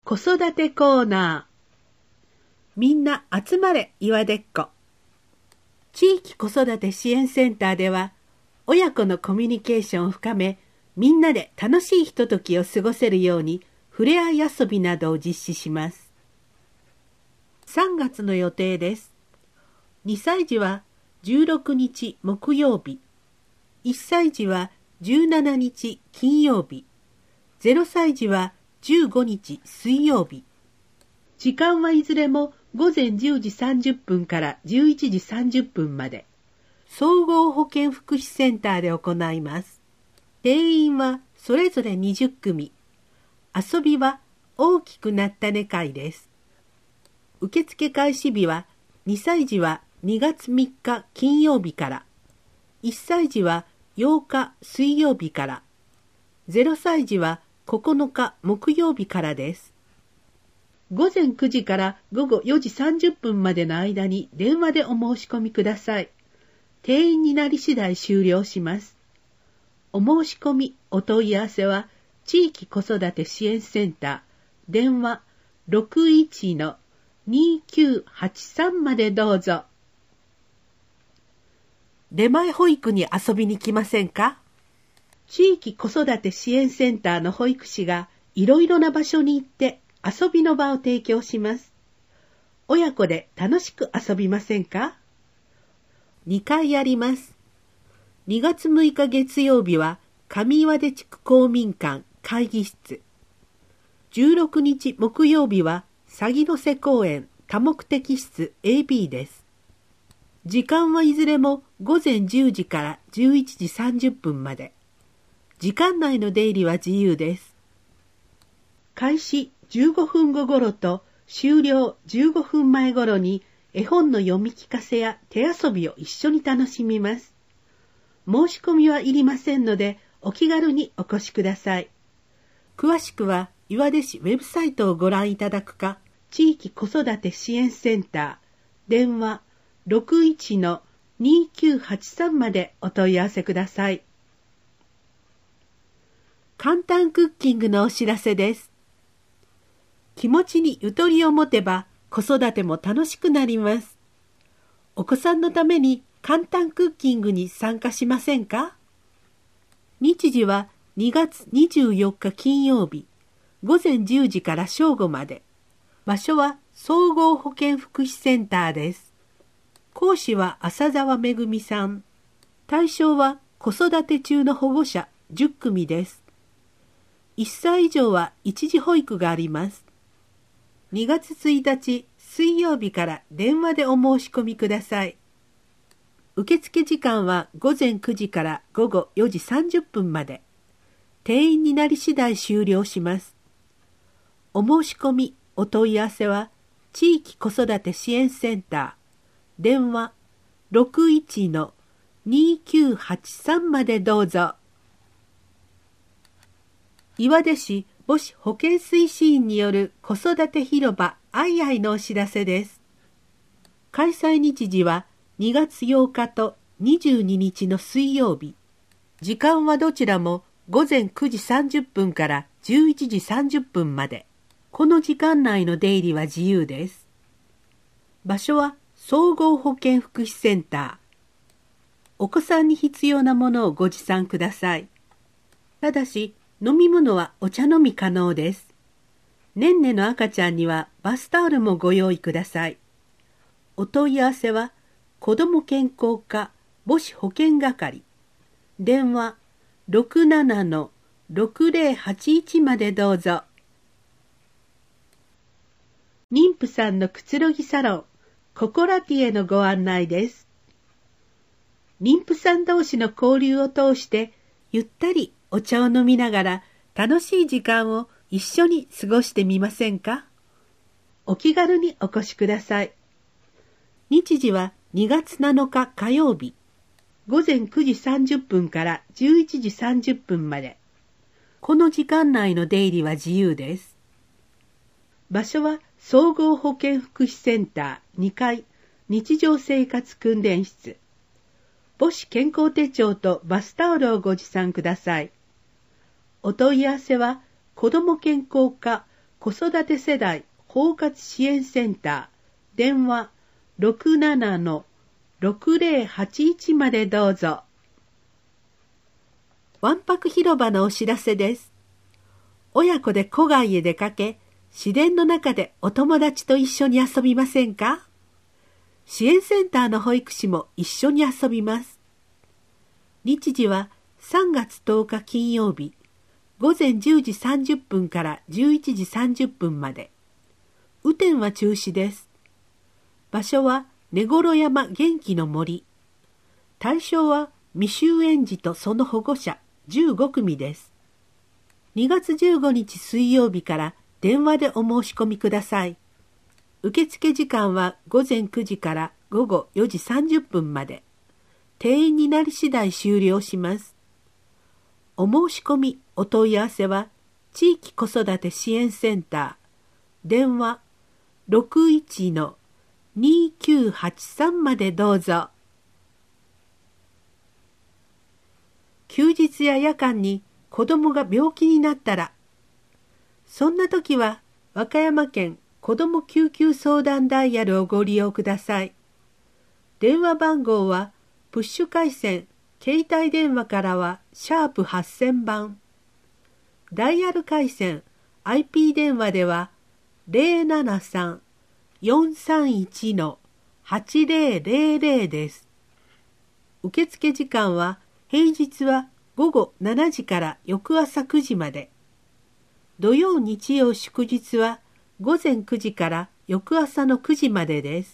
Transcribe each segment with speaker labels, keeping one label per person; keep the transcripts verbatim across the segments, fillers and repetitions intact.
Speaker 1: 子育てコーナー。みんな集まれ岩でっこ。地域子育て支援センターでは、親子のコミュニケーションを深め、みんなで楽しいひとときを過ごせるように、ふれあい遊びなどを実施します。さんがつの予定です。にさい児はじゅうろくにち木曜日、いっさい児はじゅうしちにち金曜日、ゼロさい児はじゅうごにち水曜日。時間はいずれもごぜんじゅうじさんじゅっぷんからじゅういちじさんじゅっぷんまで、総合保健福祉センターで行います。定員はそれぞれにじゅっくみ。遊びは大きくなったね会です。受付開始日はにさい児はにがつみっか金曜日から、いっさい児はようか水曜日から、ゼロさい児はここのか木曜日からです。ごぜんくじからごごよじさんじゅっぷんまでの間に電話でお申し込みください。定員になり次第終了します。お申し込み、お問い合わせは地域子育て支援センター、電話 ろくいちのにきゅうはちさん までどうぞ。出前保育に遊びに来ませんか？地域子育て支援センターの保育士がいろいろな場所に行って遊びの場を提供します。親子で楽しく遊びませんか？にかいあります。にがつむいか月曜日は上岩出地区公民館会議室。じゅうろくにち木曜日は鷺の瀬公園多目的室 エービー です。時間はいずれもごぜんじゅうじからじゅういちじさんじゅっぷんまで。時間内の出入りは自由です。開始じゅうごふんご頃と終了じゅうごふんまえ頃に絵本の読み聞かせや手遊びを一緒に楽しみます。申し込みはいりませんのでお気軽にお越しください。詳しくは岩出市ウェブサイトをご覧いただくか、地域子育て支援センター、電話 ろくいちのにきゅうはちさん までお問い合わせください。簡単クッキングのお知らせです。気持ちにゆとりを持てば子育ても楽しくなります。お子さんのために簡単クッキングに参加しませんか？日時はにがつにじゅうよっか金曜日、ごぜんじゅうじから正午まで。場所は総合保健福祉センターです。講師は浅澤めぐみさん。対象は子育て中の保護者じゅっくみです。いっさい以上は一時保育があります。にがつついたち水曜日から電話でお申し込みください。受付時間はごぜんくじからごごよじさんじゅっぷんまで。定員になり次第終了します。お申し込み、お問い合わせは地域子育て支援センター、電話 ろくいちのにきゅうはちさん までどうぞ。岩出市母子保健推進員による子育て広場あいあいのお知らせです。開催日時はにがつようかとにじゅうににちの水曜日。時間はどちらもごぜんくじさんじゅっぷんからじゅういちじさんじゅっぷんまで。この時間内の出入りは自由です。場所は総合保健福祉センター。お子さんに必要なものをご持参ください。ただし、飲み物はお茶飲み可能です。ねんねの赤ちゃんにはバスタオルもご用意ください。お問い合わせは、子ども健康課母子保健係。電話 ろくななのろくぜろはちいち までどうぞ。妊婦さんのくつろぎサロン、ココラティへのご案内です。妊婦さん同士の交流を通して、ゆったりお茶を飲みながら楽しい時間を一緒に過ごしてみませんか？お気軽にお越しください。日時はにがつなのか火曜日、ごぜんくじさんじゅっぷんからじゅういちじさんじゅっぷんまで。この時間内の出入りは自由です。場所は総合保健福祉センターにかい日常生活訓練室。母子健康手帳とバスタオルをご持参ください。お問い合わせは子ども健康課子育て世代包括支援センター、電話 ろくななのろくぜろはちいち までどうぞ。わんぱく広場のお知らせです。親子で郊外へ出かけ、自然の中でお友達と一緒に遊びませんか？支援センターの保育士も一緒に遊びます。日時はさんがつとおか金曜日、ごぜんじゅうじさんじゅっぷんからじゅういちじさんじゅっぷんまで。雨天は中止です。場所は根頃山元気の森。対象は未就園児とその保護者じゅうごくみです。にがつじゅうごにち水曜日から電話でお申し込みください。受付時間はごぜんくじからごごよじさんじゅっぷんまで。定員になり次第終了します。お申し込み、お問い合わせは地域子育て支援センター、電話 ろくいちのにきゅうはちさん までどうぞ。休日や夜間に子供が病気になったら、そんな時は和歌山県子ども救急相談ダイヤルをご利用ください。電話番号はプッシュ回線、携帯電話からはシャープはっせんばん。ダイヤル回線、アイピー 電話では ゼロななさん よんさんいち のはちぜろぜろぜろ です。受付時間は平日はごごしちじから翌朝くじまで。土曜日曜祝日はごぜんくじから翌朝のくじまでです。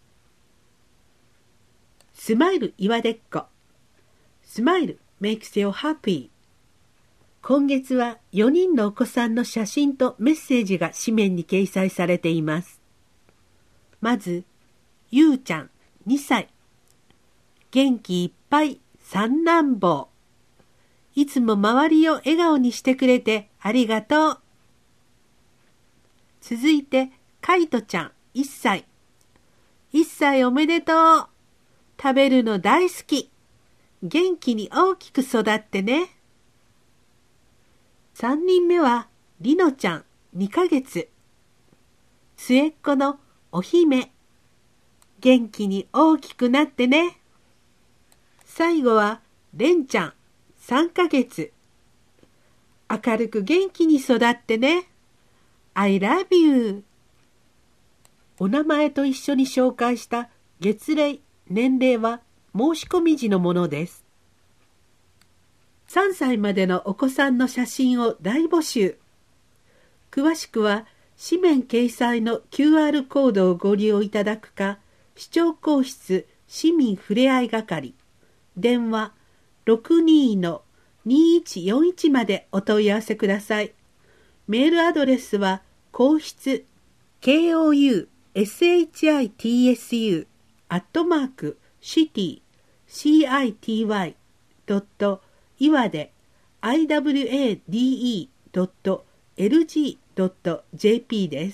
Speaker 1: スマイル岩でっこ。スマイル makes you happy。今月はよにんのお子さんの写真とメッセージが紙面に掲載されています。まず、ゆうちゃんにさい。元気いっぱい三男坊。いつも周りを笑顔にしてくれてありがとう。続いて、かいとちゃんいっさい。いっさいおめでとう。食べるの大好き。元気に大きく育ってね。さんにんめはりのちゃんにかげつ。末っ子のお姫。元気に大きくなってね。最後はれんちゃんさんかげつ。明るく元気に育ってね。I love you。お名前と一緒に紹介した月齢、年齢は申し込み時のものです。さんさいまでのお子さんの写真を大募集。詳しくは紙面掲載の キューアール コードをご利用いただくか、市長公室市民ふれあい係、電話 ろくにのにいちよんいち までお問い合わせください。メールアドレスは公室 ケーオーユーエスエイチアイティーエスユー アットマークシティ シーアイティーワイ ドット岩で アイダブリューエーディーイー ドットエルジー ドット ジェーピー です。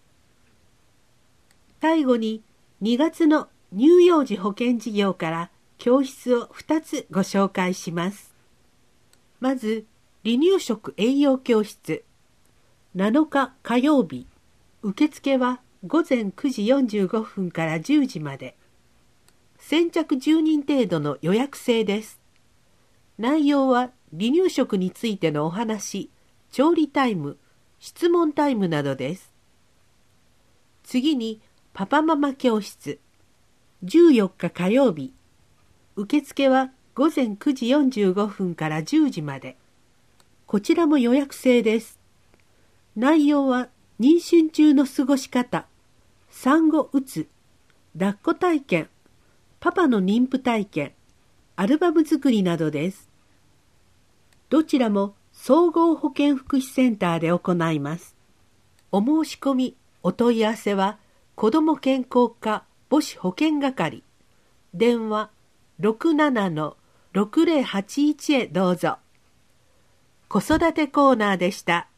Speaker 1: 最後ににがつの乳幼児保健事業から教室をふたつご紹介します。まず、離乳食栄養教室。なのか火曜日。受付はごぜんくじよんじゅうごふんからじゅうじまで。先着じゅうにん程度の予約制です。内容は離乳食についてのお話、調理タイム、質問タイムなどです。次にパパママ教室。じゅうよっか火曜日。受付はごぜんくじよんじゅうごふんからじゅうじまで。こちらも予約制です。内容は妊娠中の過ごし方、産後うつ、抱っこ体験、パパの妊婦体験、アルバム作りなどです。どちらも総合保健福祉センターで行います。お申し込み、お問い合わせは子ども健康課母子保健係、電話 ろくななのろくぜろはちいち へどうぞ。子育てコーナーでした。